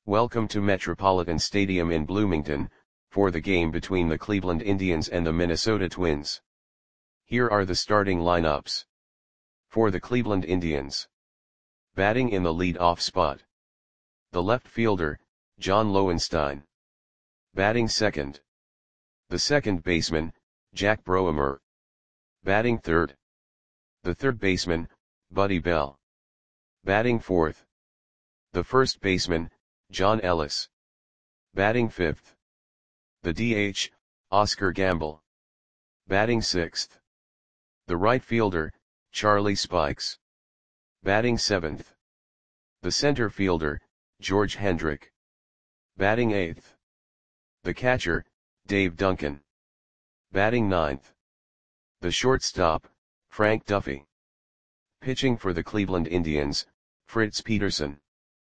Welcome to Metropolitan Stadium in Bloomington, for the game between the Cleveland Indians and the Minnesota Twins. Here are the starting lineups. For the Cleveland Indians. Batting in the lead-off spot. The left fielder, John Lowenstein. Batting second. The second baseman, Jack Broemer. Batting third. The third baseman, Buddy Bell. Batting fourth. The first baseman, John Ellis. Batting fifth. The DH, Oscar Gamble. Batting sixth. The right fielder, Charlie Spikes. Batting seventh. The center fielder, George Hendrick. Batting eighth. The catcher, Dave Duncan. Batting ninth. The shortstop, Frank Duffy. Pitching for the Cleveland Indians, Fritz Peterson.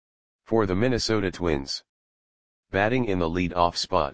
For the Minnesota Twins. Batting in the lead-off spot.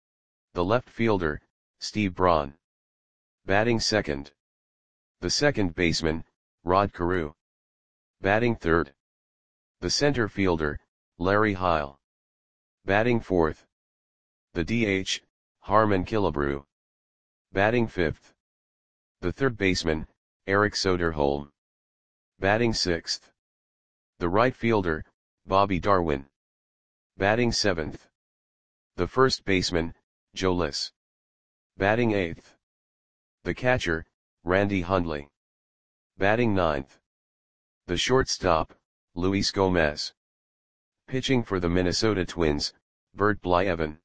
The left fielder, Steve Braun. Batting second. The second baseman, Rod Carew. Batting third. The center fielder, Larry Heil. Batting fourth. The DH, Harmon Killebrew. Batting fifth. The third baseman, Eric Soderholm. Batting sixth. The right fielder, Bobby Darwin. Batting seventh. The first baseman, Joe Liss. Batting eighth. The catcher, Randy Hundley. Batting ninth. The shortstop, Luis Gomez. Pitching for the Minnesota Twins, Bert Blyleven.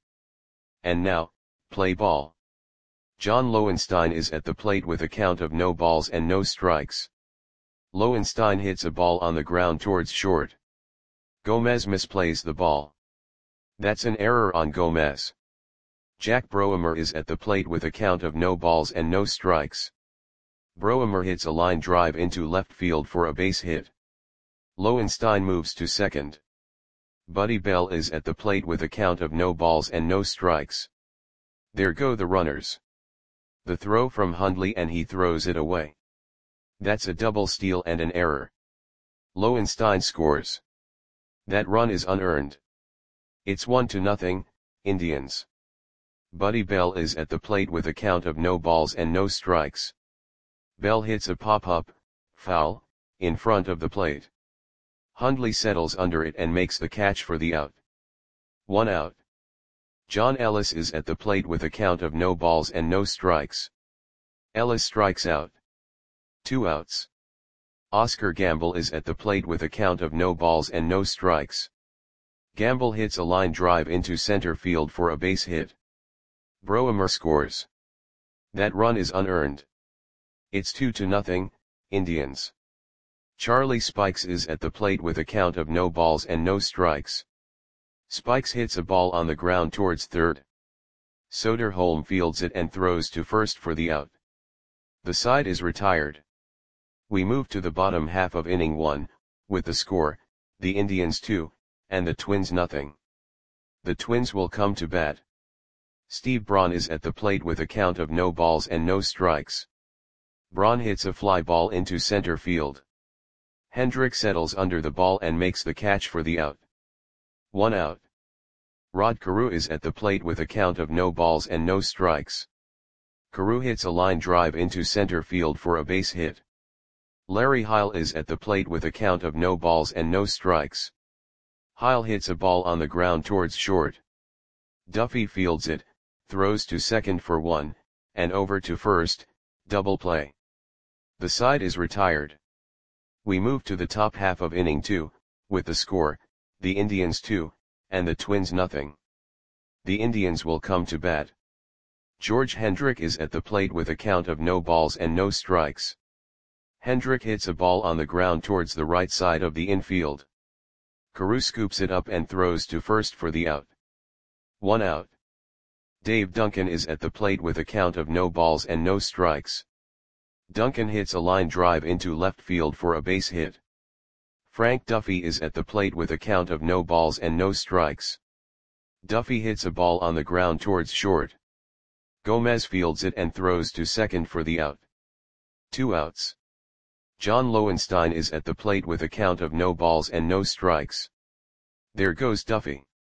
And now, play ball. John Lowenstein is at the plate with a count of no balls and no strikes. Lowenstein hits a ball on the ground towards short. Gomez misplays the ball. That's an error on Gomez. Jack Broemer is at the plate with a count of no balls and no strikes. Broemer hits a line drive into left field for a base hit. Lowenstein moves to second. Buddy Bell is at the plate with a count of no balls and no strikes. There go the runners. The throw from Hundley and he throws it away. That's a double steal and an error. Lowenstein scores. That run is unearned. It's 1-0, Indians. Buddy Bell is at the plate with a count of no balls and no strikes. Bell hits a pop-up, foul, in front of the plate. Hundley settles under it and makes the catch for the out. 1 out. John Ellis is at the plate with a count of no balls and no strikes. Ellis strikes out. 2 outs. Oscar Gamble is at the plate with a count of no balls and no strikes. Gamble hits a line drive into center field for a base hit. Broemer scores. That run is unearned. It's 2-0, Indians. Charlie Spikes is at the plate with a count of no balls and no strikes. Spikes hits a ball on the ground towards third. Soderholm fields it and throws to first for the out. The side is retired. We move to the bottom half of inning 1, with the score, the Indians 2, and the Twins 0. The Twins will come to bat. Steve Braun is at the plate with a count of no balls and no strikes. Braun hits a fly ball into center field. Hendrick settles under the ball and makes the catch for the out. 1 out. Rod Carew is at the plate with a count of no balls and no strikes. Carew hits a line drive into center field for a base hit. Larry Heil is at the plate with a count of no balls and no strikes. Heil hits a ball on the ground towards short. Duffy fields it, throws to second for 1, and over to first, double play. The side is retired. We move to the top half of inning 2, with the score, the Indians 2, and the Twins 0. The Indians will come to bat. George Hendrick is at the plate with a count of no balls and no strikes. Hendrick hits a ball on the ground towards the right side of the infield. Carew scoops it up and throws to first for the out. 1 out. Dave Duncan is at the plate with a count of no balls and no strikes. Duncan hits a line drive into left field for a base hit. Frank Duffy is at the plate with a count of no balls and no strikes. Duffy hits a ball on the ground towards short. Gomez fields it and throws to second for the out. 2 outs. John Lowenstein is at the plate with a count of no balls and no strikes. There goes Duffy.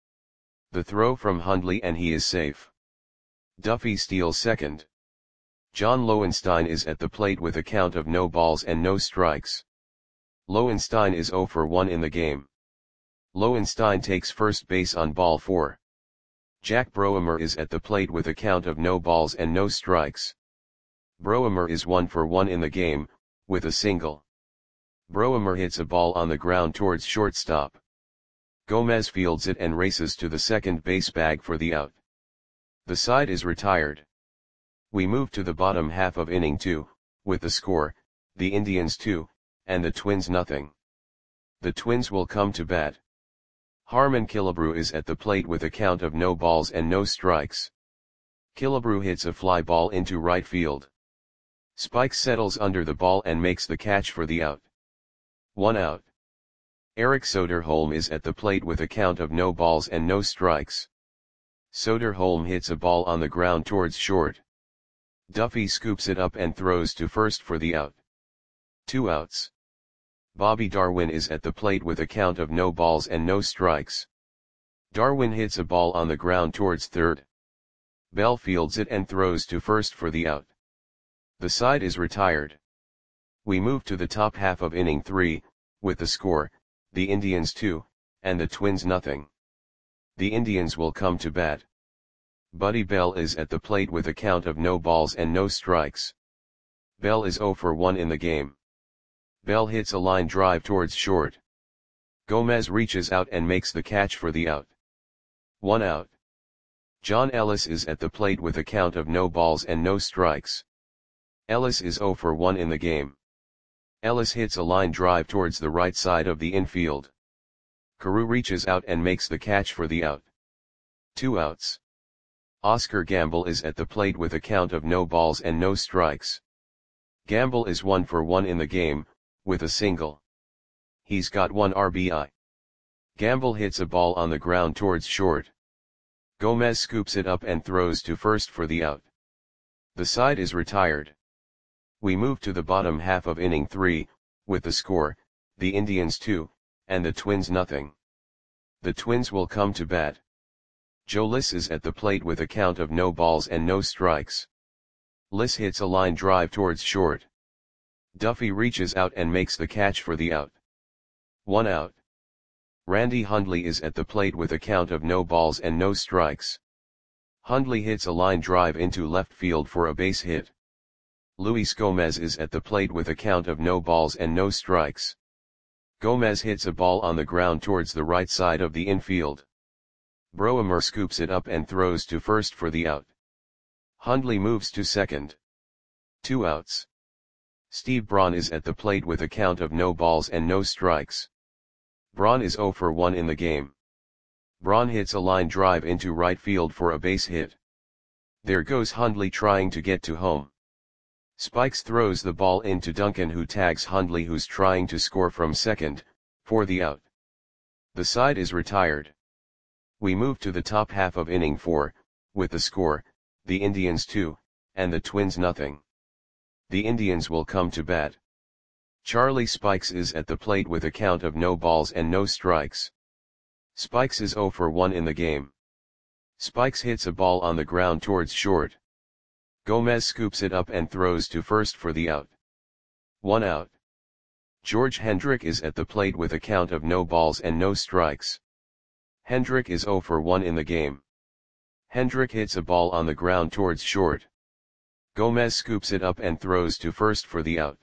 The throw from Hundley and he is safe. Duffy steals second. John Lowenstein is at the plate with a count of no balls and no strikes. Lowenstein is 0 for 1 in the game. Lowenstein takes first base on ball 4. Jack Broemer is at the plate with a count of no balls and no strikes. Broemer is 1 for 1 in the game, with a single. Broemer hits a ball on the ground towards shortstop. Gomez fields it and races to the second base bag for the out. The side is retired. We move to the bottom half of inning 2, with the score, the Indians 2, and the Twins nothing. The Twins will come to bat. Harmon Killebrew is at the plate with a count of no balls and no strikes. Killebrew hits a fly ball into right field. Spikes settles under the ball and makes the catch for the out. 1 out. Eric Soderholm is at the plate with a count of no balls and no strikes. Soderholm hits a ball on the ground towards short. Duffy scoops it up and throws to first for the out. 2 outs. Bobby Darwin is at the plate with a count of no balls and no strikes. Darwin hits a ball on the ground towards third. Bell fields it and throws to first for the out. The side is retired. We move to the top half of inning 3, with the score, the Indians 2, and the Twins nothing. The Indians will come to bat. Buddy Bell is at the plate with a count of no balls and no strikes. Bell is 0 for 1 in the game. Bell hits a line drive towards short. Gomez reaches out and makes the catch for the out. 1 out. John Ellis is at the plate with a count of no balls and no strikes. Ellis is 0 for 1 in the game. Ellis hits a line drive towards the right side of the infield. Carew reaches out and makes the catch for the out. 2 outs. Oscar Gamble is at the plate with a count of no balls and no strikes. Gamble is 1 for 1 in the game, with a single. He's got 1 RBI. Gamble hits a ball on the ground towards short. Gomez scoops it up and throws to first for the out. The side is retired. We move to the bottom half of inning 3, with the score, the Indians 2, and the Twins nothing. The Twins will come to bat. Joe Liss is at the plate with a count of no balls and no strikes. Liss hits a line drive towards short. Duffy reaches out and makes the catch for the out. 1 out. Randy Hundley is at the plate with a count of no balls and no strikes. Hundley hits a line drive into left field for a base hit. Luis Gomez is at the plate with a count of no balls and no strikes. Gomez hits a ball on the ground towards the right side of the infield. Broemer scoops it up and throws to first for the out. Hundley moves to second. 2 outs. Steve Braun is at the plate with a count of no balls and no strikes. Braun is 0 for 1 in the game. Braun hits a line drive into right field for a base hit. There goes Hundley trying to get to home. Spikes throws the ball into Duncan, who tags Hundley, who's trying to score from second, for the out. The side is retired. We move to the top half of inning 4, with the score, the Indians 2, and the Twins nothing. The Indians will come to bat. Charlie Spikes is at the plate with a count of no balls and no strikes. Spikes is 0 for 1 in the game. Spikes hits a ball on the ground towards short. Gomez scoops it up and throws to first for the out. 1 out. George Hendrick is at the plate with a count of no balls and no strikes. Hendrick is 0 for 1 in the game. Hendrick hits a ball on the ground towards short. Gomez scoops it up and throws to first for the out.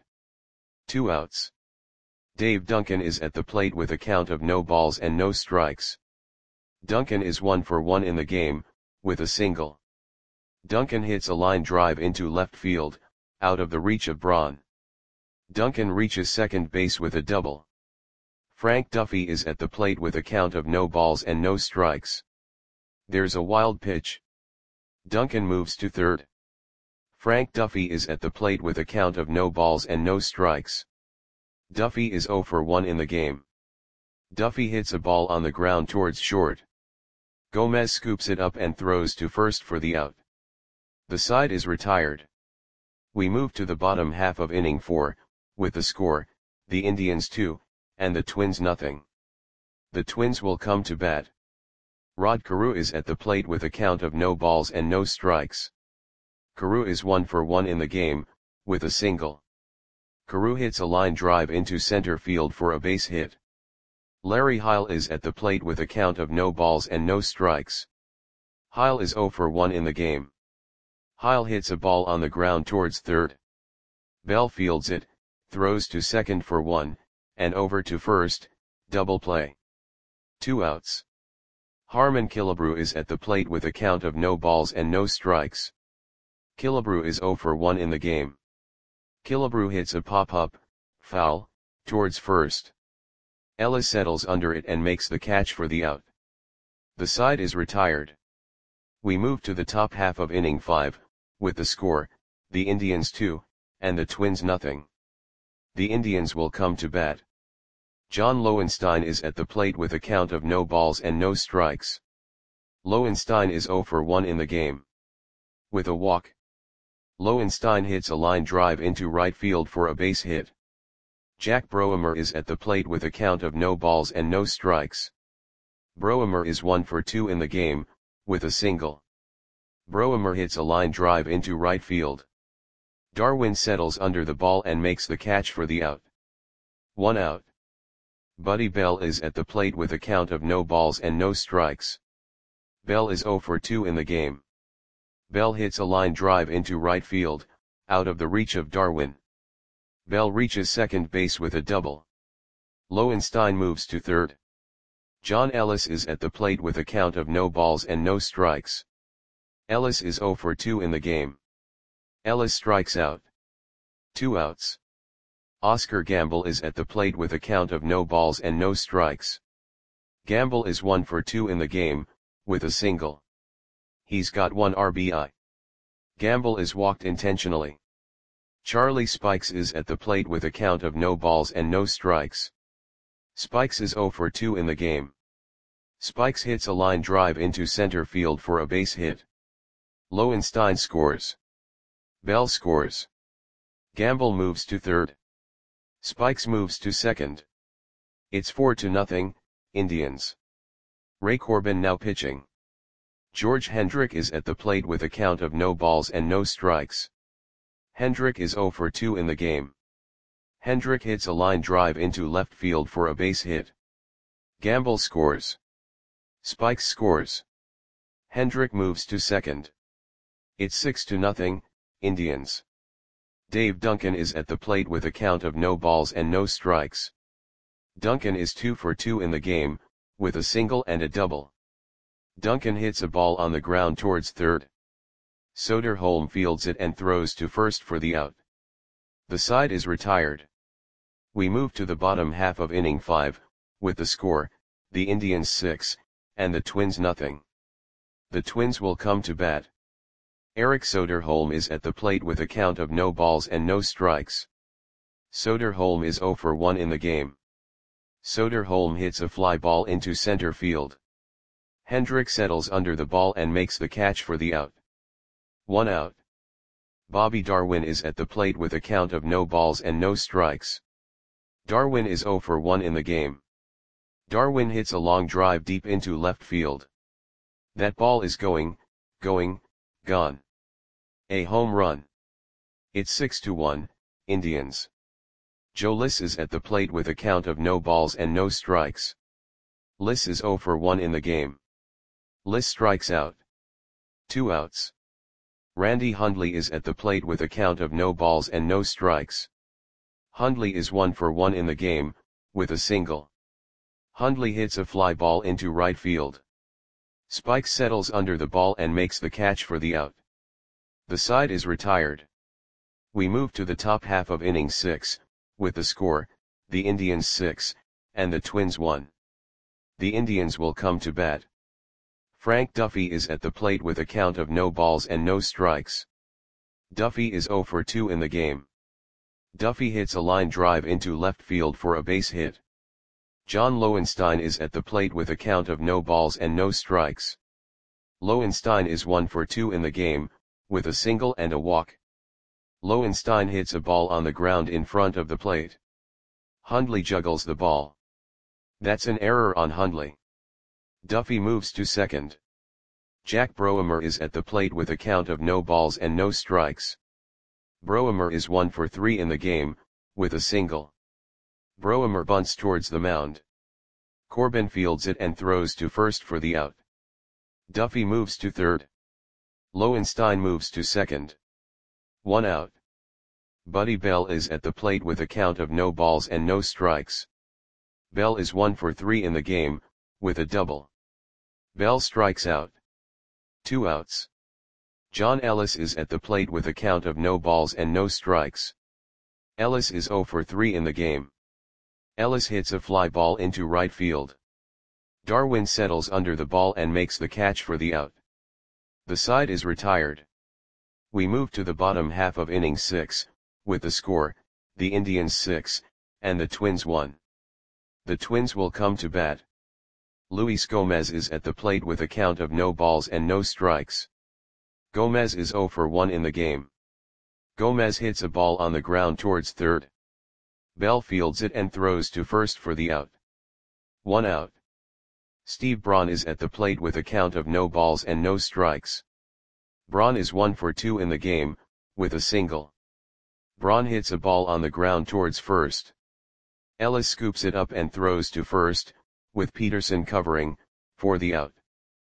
2 outs. Dave Duncan is at the plate with a count of no balls and no strikes. Duncan is 1 for 1 in the game, with a single. Duncan hits a line drive into left field, out of the reach of Braun. Duncan reaches second base with a double. Frank Duffy is at the plate with a count of no balls and no strikes. There's a wild pitch. Duncan moves to third. Frank Duffy is at the plate with a count of no balls and no strikes. Duffy is 0 for 1 in the game. Duffy hits a ball on the ground towards short. Gomez scoops it up and throws to first for the out. The side is retired. We move to the bottom half of inning 4, with the score, the Indians 2, and the Twins nothing. The Twins will come to bat. Rod Carew is at the plate with a count of no balls and no strikes. Carew is 1 for 1 in the game, with a single. Carew hits a line drive into center field for a base hit. Larry Heil is at the plate with a count of no balls and no strikes. Heil is 0 for 1 in the game. Heil hits a ball on the ground towards third. Bell fields it, throws to second for 1, and over to first, double play. 2 outs. Harmon Killebrew is at the plate with a count of no balls and no strikes. Killebrew is 0 for 1 in the game. Killebrew hits a pop-up, foul, towards first. Ellis settles under it and makes the catch for the out. The side is retired. We move to the top half of inning 5, with the score, the Indians 2, and the Twins nothing. The Indians will come to bat. John Lowenstein is at the plate with a count of no balls and no strikes. Lowenstein is 0 for 1 in the game. With a walk. Lowenstein hits a line drive into right field for a base hit. Jack Broemer is at the plate with a count of no balls and no strikes. Broemer is 1 for 2 in the game, with a single. Broemer hits a line drive into right field. Darwin settles under the ball and makes the catch for the out. 1 out. Buddy Bell is at the plate with a count of no balls and no strikes. Bell is 0 for 2 in the game. Bell hits a line drive into right field, out of the reach of Darwin. Bell reaches second base with a double. Lowenstein moves to third. John Ellis is at the plate with a count of no balls and no strikes. Ellis is 0 for 2 in the game. Ellis strikes out. 2 outs. Oscar Gamble is at the plate with a count of no balls and no strikes. Gamble is 1 for 2 in the game, with a single. He's got 1 RBI. Gamble is walked intentionally. Charlie Spikes is at the plate with a count of no balls and no strikes. Spikes is 0 for 2 in the game. Spikes hits a line drive into center field for a base hit. Lowenstein scores. Bell scores. Gamble moves to third. Spikes moves to second. It's 4-0, Indians. Ray Corbin now pitching. George Hendrick is at the plate with a count of no balls and no strikes. Hendrick is 0 for 2 in the game. Hendrick hits a line drive into left field for a base hit. Gamble scores. Spikes scores. Hendrick moves to second. It's 6-0, Indians. Dave Duncan is at the plate with a count of no balls and no strikes. Duncan is 2 for 2 in the game, with a single and a double. Duncan hits a ball on the ground towards third. Soderholm fields it and throws to first for the out. The side is retired. We move to the bottom half of inning 5, with the score, the Indians 6, and the Twins nothing. The Twins will come to bat. Eric Soderholm is at the plate with a count of no balls and no strikes. Soderholm is 0 for 1 in the game. Soderholm hits a fly ball into center field. Hendrick settles under the ball and makes the catch for the out. 1 out. Bobby Darwin is at the plate with a count of no balls and no strikes. Darwin is 0 for 1 in the game. Darwin hits a long drive deep into left field. That ball is gone. A home run. It's 6-1, Indians. Joe Liss is at the plate with a count of no balls and no strikes. Liss is 0 for 1 in the game. Liss strikes out. 2 outs. Randy Hundley is at the plate with a count of no balls and no strikes. Hundley is 1 for 1 in the game, with a single. Hundley hits a fly ball into right field. Spikes settles under the ball and makes the catch for the out. The side is retired. We move to the top half of inning 6, with the score, the Indians 6, and the Twins 1. The Indians will come to bat. Frank Duffy is at the plate with a count of no balls and no strikes. Duffy is 0 for 2 in the game. Duffy hits a line drive into left field for a base hit. John Lowenstein is at the plate with a count of no balls and no strikes. Lowenstein is 1 for 2 in the game, with a single and a walk. Lowenstein hits a ball on the ground in front of the plate. Hundley juggles the ball. That's an error on Hundley. Duffy moves to second. Jack Broemer is at the plate with a count of no balls and no strikes. Broemer is 1 for 3 in the game, with a single. Broemer bunts towards the mound. Corbin fields it and throws to first for the out. Duffy moves to third. Lowenstein moves to second. 1 out. Buddy Bell is at the plate with a count of no balls and no strikes. Bell is 1 for 3 in the game, with a double. Bell strikes out. 2 outs. John Ellis is at the plate with a count of no balls and no strikes. Ellis is 0 for 3 in the game. Ellis hits a fly ball into right field. Darwin settles under the ball and makes the catch for the out. The side is retired. We move to the bottom half of inning 6, with the score, the Indians 6, and the Twins 1. The Twins will come to bat. Luis Gomez is at the plate with a count of no balls and no strikes. Gomez is 0 for 1 in the game. Gomez hits a ball on the ground towards third. Bell fields it and throws to first for the out. 1 out. Steve Braun is at the plate with a count of no balls and no strikes. Braun is 1 for 2 in the game, with a single. Braun hits a ball on the ground towards first. Ellis scoops it up and throws to first, with Peterson covering, for the out.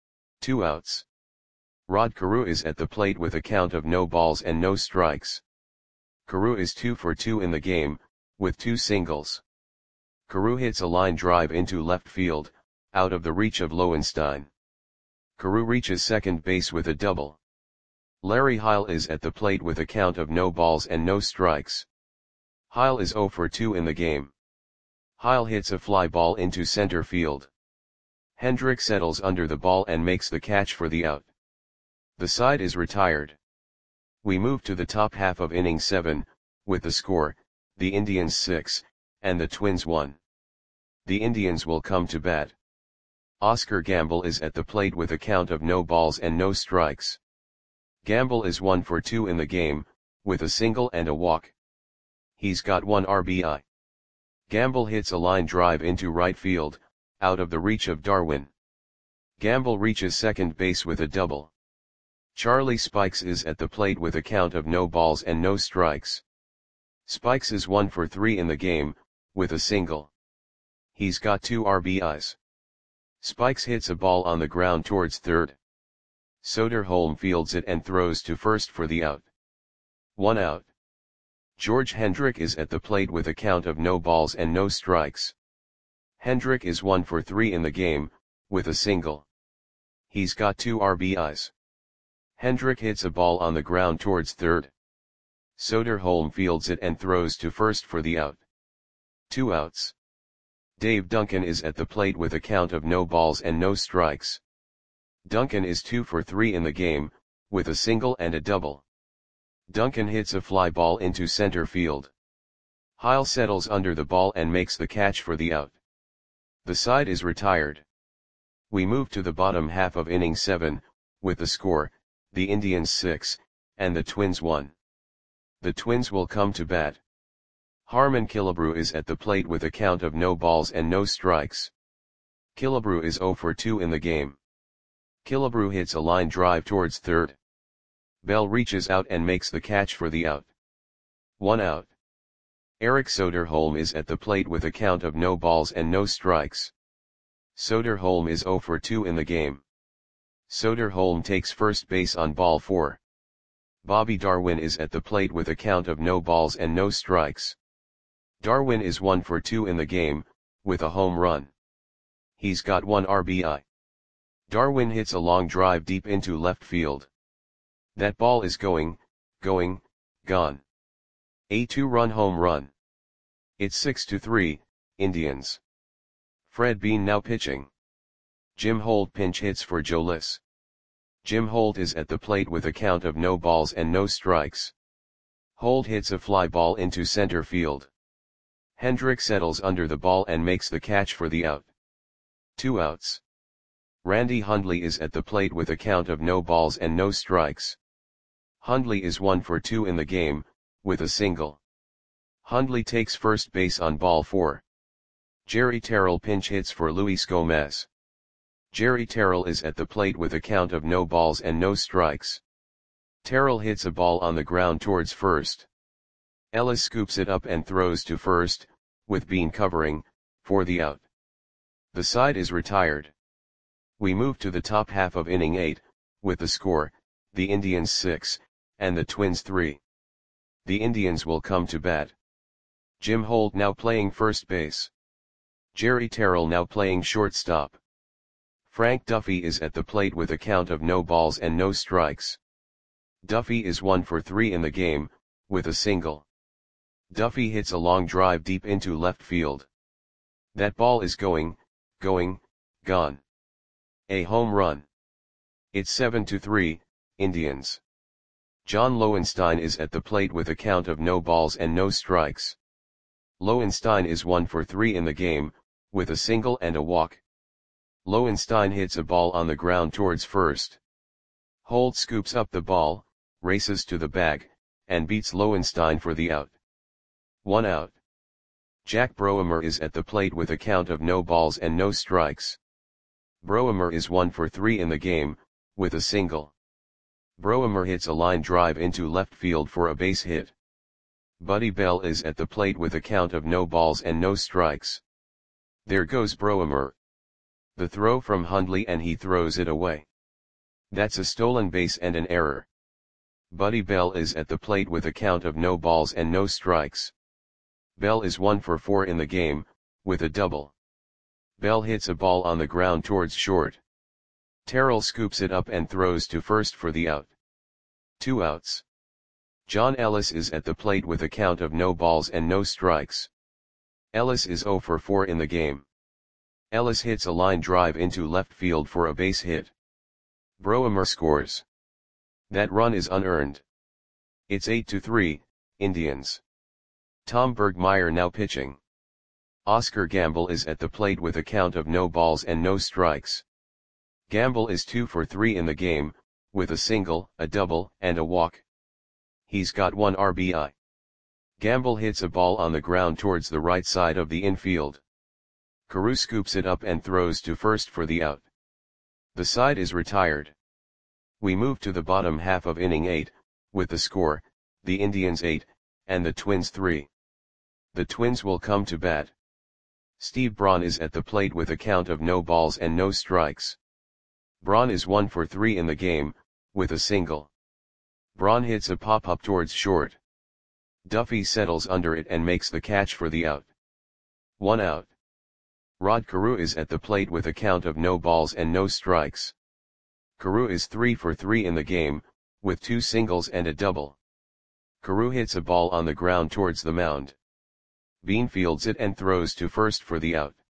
2 outs. Rod Carew is at the plate with a count of no balls and no strikes. Carew is 2 for 2 in the game, with 2 singles. Carew hits a line drive into left field, out of the reach of Lowenstein. Carew reaches second base with a double. Larry Heil is at the plate with a count of no balls and no strikes. Heil is 0 for 2 in the game. Heil hits a fly ball into center field. Hendrick settles under the ball and makes the catch for the out. The side is retired. We move to the top half of inning 7, with the score, the Indians 6, and the Twins 1. The Indians will come to bat. Oscar Gamble is at the plate with a count of no balls and no strikes. Gamble is 1 for 2 in the game, with a single and a walk. He's got 1 RBI. Gamble hits a line drive into right field, out of the reach of Darwin. Gamble reaches second base with a double. Charlie Spikes is at the plate with a count of no balls and no strikes. Spikes is 1 for 3 in the game, with a single. He's got 2 RBIs. Spikes hits a ball on the ground towards third. Soderholm fields it and throws to first for the out. 1 out. George Hendrick is at the plate with a count of no balls and no strikes. Hendrick is 1 for 3 in the game, with a single. He's got 2 RBIs. Hendrick hits a ball on the ground towards third. Soderholm fields it and throws to first for the out. 2 outs. Dave Duncan is at the plate with a count of no balls and no strikes. Duncan is 2 for 3 in the game, with a single and a double. Duncan hits a fly ball into center field. Heil settles under the ball and makes the catch for the out. The side is retired. We move to the bottom half of inning 7, with the score, the Indians 6, and the Twins 1. The Twins will come to bat. Harmon Killebrew is at the plate with a count of no balls and no strikes. Killebrew is 0 for 2 in the game. Killebrew hits a line drive towards third. Bell reaches out and makes the catch for the out. 1 out. Eric Soderholm is at the plate with a count of no balls and no strikes. Soderholm is 0 for 2 in the game. Soderholm takes first base on ball 4. Bobby Darwin is at the plate with a count of no balls and no strikes. Darwin is 1 for 2 in the game, with a home run. He's got 1 RBI. Darwin hits a long drive deep into left field. That ball is going, gone. A 2-run home run. It's 6-3, Indians. Fred Bean now pitching. Jim Holt pinch hits for Joe Liss. Jim Holt is at the plate with a count of no balls and no strikes. Holt hits a fly ball into center field. Hendrick settles under the ball and makes the catch for the out. 2 outs. Randy Hundley is at the plate with a count of no balls and no strikes. Hundley is 1 for 2 in the game, with a single. Hundley takes first base on ball 4. Jerry Terrell pinch hits for Luis Gomez. Jerry Terrell is at the plate with a count of no balls and no strikes. Terrell hits a ball on the ground towards first. Ellis scoops it up and throws to first, with Bean covering, for the out. The side is retired. We move to the top half of inning 8, with the score, the Indians 6, and the Twins 3. The Indians will come to bat. Jim Holt now playing first base. Jerry Terrell now playing shortstop. Frank Duffy is at the plate with a count of no balls and no strikes. Duffy is 1 for 3 in the game, with a single. Duffy hits a long drive deep into left field. That ball is gone. A home run. It's 7-3, Indians. John Lowenstein is at the plate with a count of no balls and no strikes. Lowenstein is 1 for 3 in the game, with a single and a walk. Lowenstein hits a ball on the ground towards first. Holt scoops up the ball, races to the bag, and beats Lowenstein for the out. 1 out. Jack Broemer is at the plate with a count of no balls and no strikes. Broemer is 1 for 3 in the game, with a single. Broemer hits a line drive into left field for a base hit. Buddy Bell is at the plate with a count of no balls and no strikes. There goes Broemer. The throw from Hundley and he throws it away. That's a stolen base and an error. Buddy Bell is at the plate with a count of no balls and no strikes. Bell is 1 for 4 in the game, with a double. Bell hits a ball on the ground towards short. Terrell scoops it up and throws to first for the out. 2 outs. John Ellis is at the plate with a count of no balls and no strikes. Ellis is 0 for 4 in the game. Ellis hits a line drive into left field for a base hit. Broemer scores. That run is unearned. It's 8-3, Indians. Tom Bergmeyer now pitching. Oscar Gamble is at the plate with a count of no balls and no strikes. Gamble is 2 for 3 in the game, with a single, a double, and a walk. He's got 1 RBI. Gamble hits a ball on the ground towards the right side of the infield. Carew scoops it up and throws to first for the out. The side is retired. We move to the bottom half of inning 8, with the score, the Indians 8, and the Twins 3. The Twins will come to bat. Steve Braun is at the plate with a count of no balls and no strikes. Braun is 1 for 3 in the game, with a single. Braun hits a pop-up towards short. Duffy settles under it and makes the catch for the out. 1 out. Rod Carew is at the plate with a count of no balls and no strikes. Carew is 3 for 3 in the game, with 2 singles and a double. Carew hits a ball on the ground towards the mound. Bean fields it and throws to first for the out.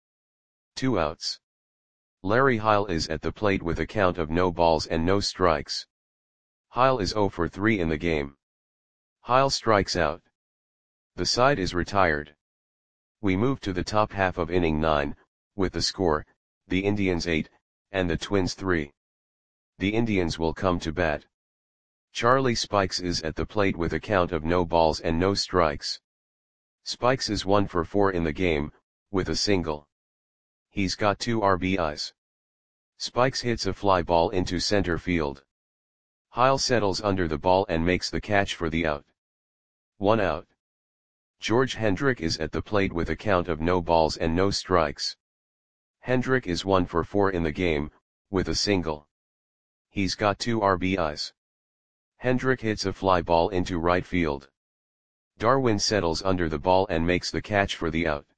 2 outs. Larry Heil is at the plate with a count of no balls and no strikes. Heil is 0 for 3 in the game. Heil strikes out. The side is retired. We move to the top half of inning 9, with the score, the Indians 8, and the Twins 3. The Indians will come to bat. Charlie Spikes is at the plate with a count of no balls and no strikes. Spikes is 1 for 4 in the game, with a single. He's got 2 RBIs. Spikes hits a fly ball into center field. Heil settles under the ball and makes the catch for the out. 1 out. George Hendrick is at the plate with a count of no balls and no strikes. Hendrick is 1 for 4 in the game, with a single. He's got 2 RBIs. Hendrick hits a fly ball into right field. Darwin settles under the ball and makes the catch for the out.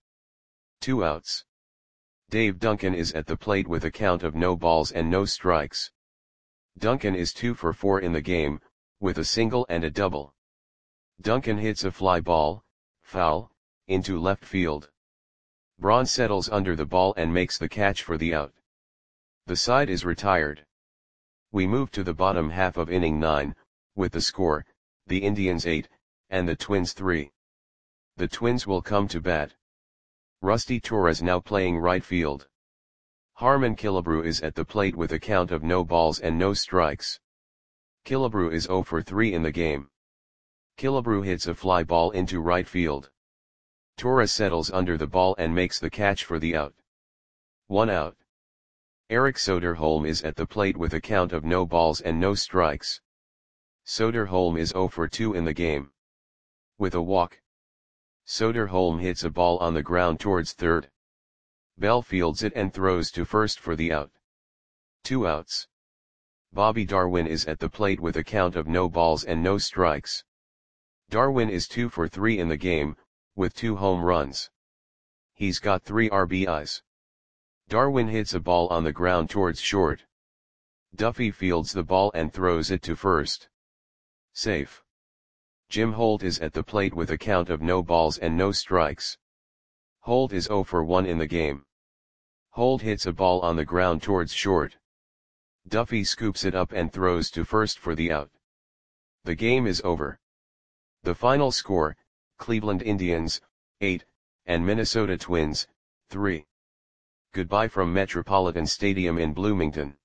2 outs. Dave Duncan is at the plate with a count of no balls and no strikes. Duncan is 2 for 4 in the game, with a single and a double. Duncan hits a fly ball, foul, into left field. Braun settles under the ball and makes the catch for the out. The side is retired. We move to the bottom half of inning 9, with the score, the Indians 8, and the Twins 3. The Twins will come to bat. Rusty Torres now playing right field. Harmon Killebrew is at the plate with a count of no balls and no strikes. Killebrew is 0 for 3 in the game. Killebrew hits a fly ball into right field. Torres settles under the ball and makes the catch for the out. 1 out. Eric Soderholm is at the plate with a count of no balls and no strikes. Soderholm is 0 for 2 in the game. With a walk, Soderholm hits a ball on the ground towards third. Bell fields it and throws to first for the out. 2 outs. Bobby Darwin is at the plate with a count of no balls and no strikes. Darwin is 2 for 3 in the game, with 2 home runs. He's got 3 RBIs. Darwin hits a ball on the ground towards short. Duffy fields the ball and throws it to first. Safe. Jim Holt is at the plate with a count of no balls and no strikes. Holt is 0 for 1 in the game. Holt hits a ball on the ground towards short. Duffy scoops it up and throws to first for the out. The game is over. The final score, Cleveland Indians, 8, and Minnesota Twins, 3. Goodbye from Metropolitan Stadium in Bloomington.